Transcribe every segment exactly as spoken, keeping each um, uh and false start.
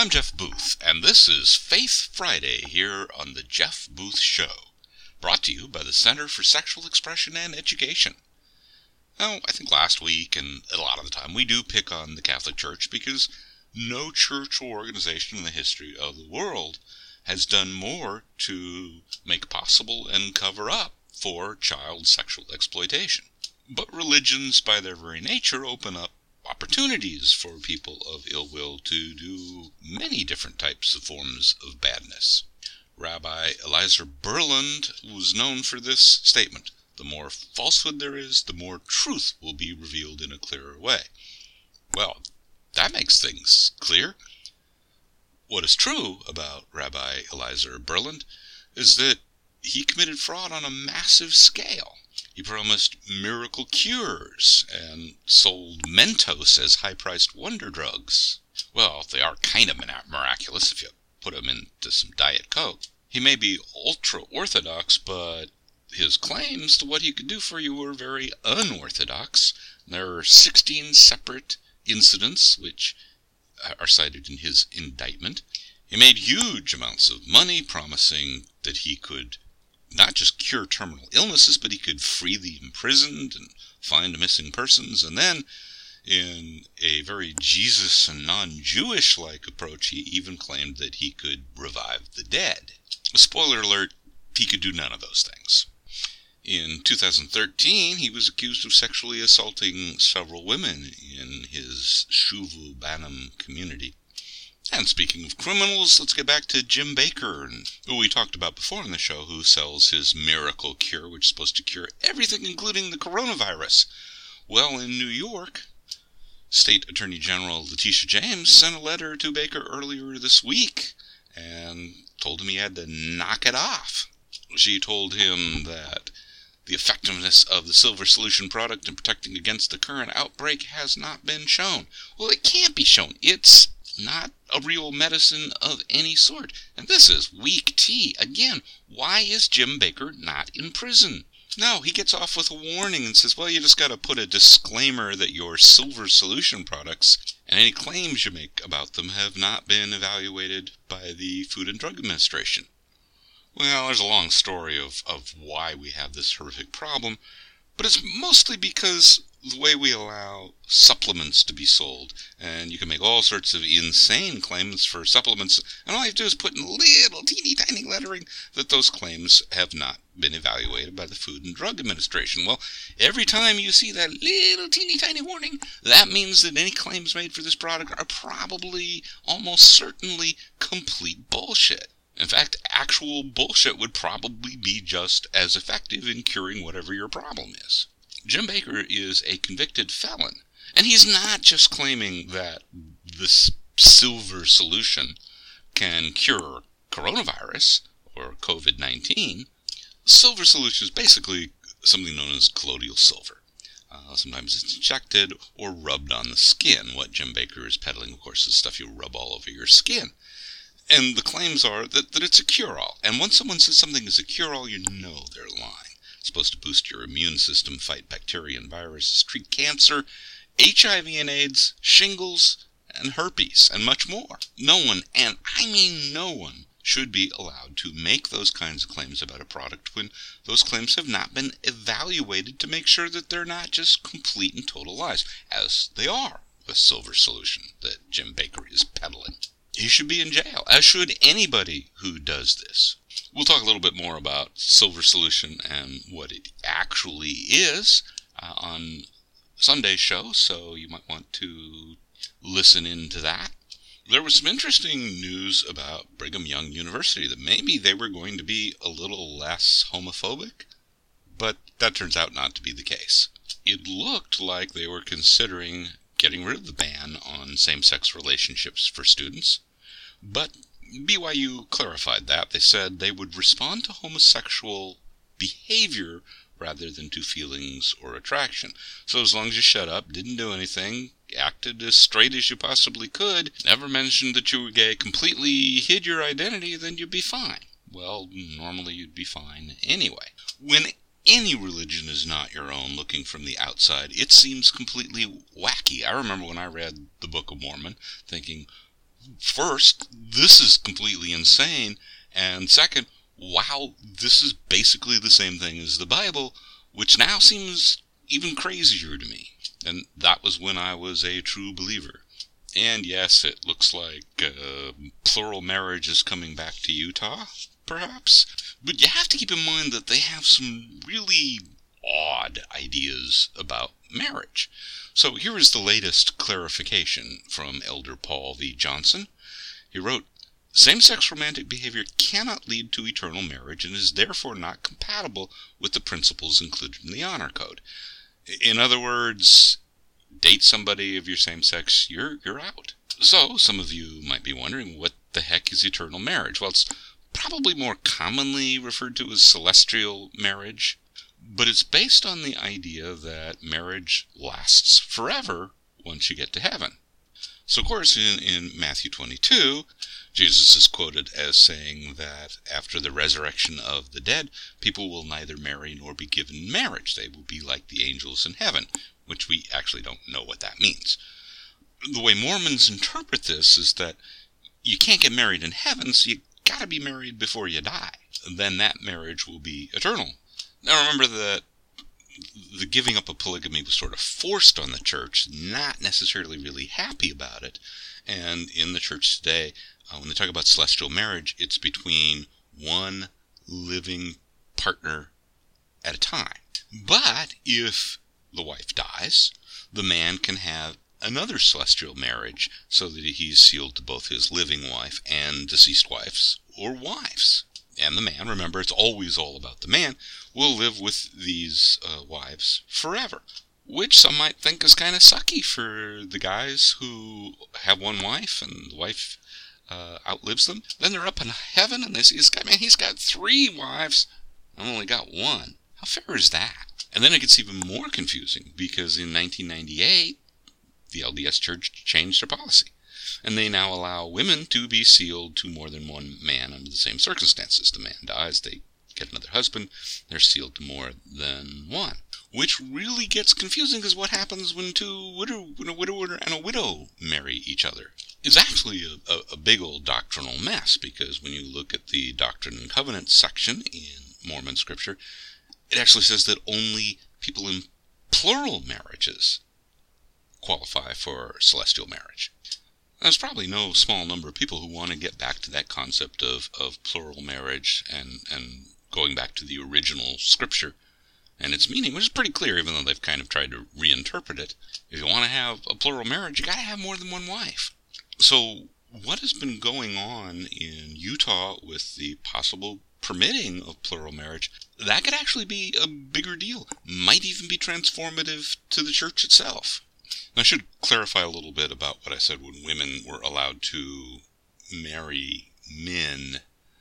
I'm Jeff Booth, and this is Faith Friday here on the Jeff Booth Show, brought to you by the Center for Sexual Expression and Education. Now, I think last week, and a lot of the time, we do pick on the Catholic Church because no church or organization in the history of the world has done more to make possible and cover up for child sexual exploitation. But religions, by their very nature, open up opportunities for people of ill will to do many different types of forms of badness. Rabbi Eliezer Berland was known for this statement: the more falsehood there is, the more truth will be revealed in a clearer way. Well, that makes things clear. What is true about Rabbi Eliezer Berland is that he committed fraud on a massive scale. He promised miracle cures and sold Mentos as high-priced wonder drugs. Well, they are kind of miraculous if you put them into some Diet Coke. He may be ultra-orthodox, but his claims to what he could do for you were very unorthodox. There are sixteen separate incidents which are cited in his indictment. He made huge amounts of money promising that he could not just cure terminal illnesses, but he could free the imprisoned and find missing persons. And then, in a very Jesus and non-Jewish-like approach, he even claimed that he could revive the dead. Spoiler alert, he could do none of those things. In two thousand thirteen, he was accused of sexually assaulting several women in his Shuvu Banim community. And speaking of criminals, let's get back to Jim Bakker, who we talked about before on the show, who sells his miracle cure, which is supposed to cure everything, including the coronavirus. Well, in New York, State Attorney General Letitia James sent a letter to Bakker earlier this week and told him he had to knock it off. She told him that the effectiveness of the Silver Solution product in protecting against the current outbreak has not been shown. Well, it can't be shown. It's not a real medicine of any sort. And this is weak tea. Again, why is Jim Bakker not in prison? No, he gets off with a warning and says, well, you just got to put a disclaimer that your Silver Solution products and any claims you make about them have not been evaluated by the Food and Drug Administration. Well, there's a long story of, of why we have this horrific problem, but it's mostly because the way we allow supplements to be sold, and you can make all sorts of insane claims for supplements, and all you have to do is put in little teeny tiny lettering that those claims have not been evaluated by the Food and Drug Administration. Well, every time you see that little teeny tiny warning, that means that any claims made for this product are probably, almost certainly, complete bullshit. In fact, actual bullshit would probably be just as effective in curing whatever your problem is. Jim Bakker is a convicted felon, and he's not just claiming that this Silver Solution can cure coronavirus or covid nineteen. Silver Solution is basically something known as colloidal silver. Uh, sometimes it's injected or rubbed on the skin. What Jim Bakker is peddling, of course, is stuff you rub all over your skin. And the claims are that, that it's a cure-all. And once someone says something is a cure-all, you know they're lying. It's supposed to boost your immune system, fight bacteria and viruses, treat cancer, H I V and AIDS, shingles, and herpes, and much more. No one, and I mean no one, should be allowed to make those kinds of claims about a product when those claims have not been evaluated to make sure that they're not just complete and total lies, as they are with Silver Solution that Jim Bakker is peddling. He should be in jail, as should anybody who does this. We'll talk a little bit more about Silver Solution and what it actually is uh, on Sunday's show, so you might want to listen into that. There was some interesting news about Brigham Young University, that maybe they were going to be a little less homophobic, but that turns out not to be the case. It looked like they were considering getting rid of the ban on same-sex relationships for students, but B Y U clarified that. They said they would respond to homosexual behavior rather than to feelings or attraction. So as long as you shut up, didn't do anything, acted as straight as you possibly could, never mentioned that you were gay, completely hid your identity, then you'd be fine. Well, normally you'd be fine anyway. When any religion is not your own, looking from the outside, it seems completely wacky. I remember when I read the Book of Mormon thinking, first, this is completely insane, and second, wow, this is basically the same thing as the Bible, which now seems even crazier to me. And that was when I was a true believer. And yes, it looks like uh, plural marriage is coming back to Utah, perhaps. But you have to keep in mind that they have some really odd ideas about marriage. So here is the latest clarification from Elder Paul V. Johnson. He wrote, "Same-sex romantic behavior cannot lead to eternal marriage and is therefore not compatible with the principles included in the Honor Code." In other words, date somebody of your same sex, you're you're out. So, some of you might be wondering, what the heck is eternal marriage? Well, it's probably more commonly referred to as celestial marriage, but it's based on the idea that marriage lasts forever once you get to heaven. So, of course, in, in Matthew twenty-two, Jesus is quoted as saying that after the resurrection of the dead, people will neither marry nor be given marriage. They will be like the angels in heaven, which we actually don't know what that means. The way Mormons interpret this is that you can't get married in heaven, so you gotta be married before you die. Then that marriage will be eternal. Now remember that the giving up of polygamy was sort of forced on the church, not necessarily really happy about it. And in the church today, uh, when they talk about celestial marriage, it's between one living partner at a time. But if the wife dies, the man can have another celestial marriage so that he's sealed to both his living wife and deceased wives or wives. And the man, remember, it's always all about the man, will live with these uh, wives forever, which some might think is kind of sucky for the guys who have one wife and the wife uh, outlives them. Then they're up in heaven and they see this guy, man, he's got three wives. I've only got one. How fair is that? And then it gets even more confusing because in nineteen ninety-eight, the L D S Church changed their policy. And they now allow women to be sealed to more than one man under the same circumstances. The man dies, they get another husband, they're sealed to more than one. Which really gets confusing because what happens when two widow, when a widower and a widow marry each other? It's actually a, a, a big old doctrinal mess, because when you look at the Doctrine and Covenants section in Mormon scripture, it actually says that only people in plural marriages qualify for celestial marriage. There's probably no small number of people who want to get back to that concept of, of plural marriage and, and going back to the original scripture and its meaning, which is pretty clear, even though they've kind of tried to reinterpret it. If you want to have a plural marriage, you got to have more than one wife. So what has been going on in Utah with the possible permitting of plural marriage, that could actually be a bigger deal. Might even be transformative to the church itself. I should clarify a little bit about what I said when women were allowed to marry men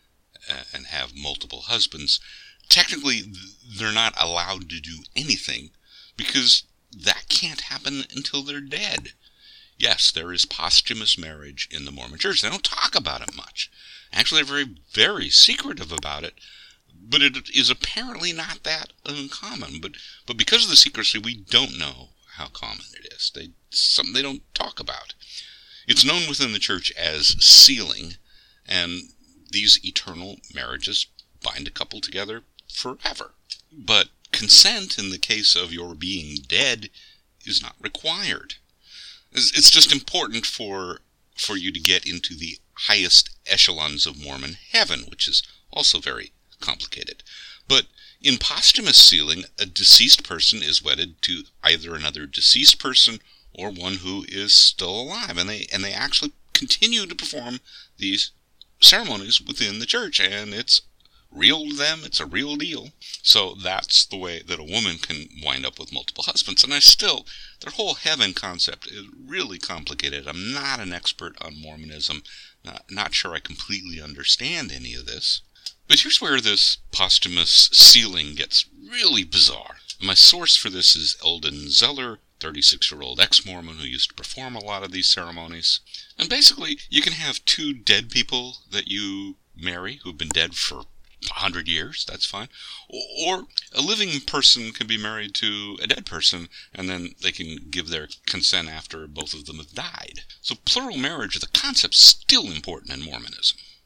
uh, and have multiple husbands. Technically, they're not allowed to do anything because that can't happen until they're dead. Yes, there is posthumous marriage in the Mormon Church. They don't talk about it much. Actually, they're very, very secretive about it. But it is apparently not that uncommon. But but because of the secrecy, we don't know how common it is. They something they don't talk about. It's known within the church as sealing, and these eternal marriages bind a couple together forever. But consent in the case of your being dead is not required. It's just important for for you to get into the highest echelons of Mormon heaven, which is also very complicated. But in posthumous sealing, a deceased person is wedded to either another deceased person or one who is still alive, and they and they actually continue to perform these ceremonies within the church, and it's real to them. It's a real deal. So that's the way that a woman can wind up with multiple husbands. And I still, their whole heaven concept is really complicated. I'm not an expert on Mormonism. Not, not sure I completely understand any of this. But here's where this posthumous sealing gets really bizarre. My source for this is Eldon Zeller, thirty-six-year-old ex-Mormon who used to perform a lot of these ceremonies. And basically, you can have two dead people that you marry who've been dead for a hundred years, that's fine. Or a living person can be married to a dead person, and then they can give their consent after both of them have died. So plural marriage, the concept's still important in Mormonism.